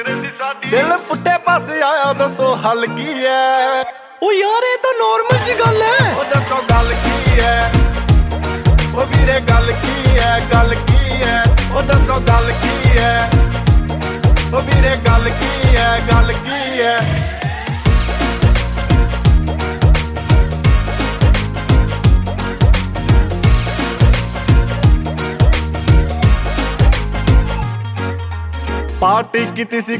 ਦਿਲ ਪੁੱਠੇ ਪਾਸੇ ਆਇਆ, ਦੱਸੋ ਹੱਲ ਕੀ ਐ? ਓ ਯਾਰ ਇਹ ਤਾਂ ਨੋਰਮਲ ਜੀ ਗੱਲ ਐ। ਉਹ ਦੱਸੋ ਗੱਲ ਕੀ ਐ? ਉਹ ਵੀਰੇ ਗੱਲ ਕੀ ਐ? ਗੱਲ ਕੀ ਐ? ਉਹ ਦੱਸੋ ਗੱਲ ਕੀ ਐ? ਉਹ ਵੀਰੇ ਗੱਲ ਕੀ ਐ? ਗੱਲ ਕੀ ਐ? ਪਾਰਟੀ ਕੀਤੀ ਸੀ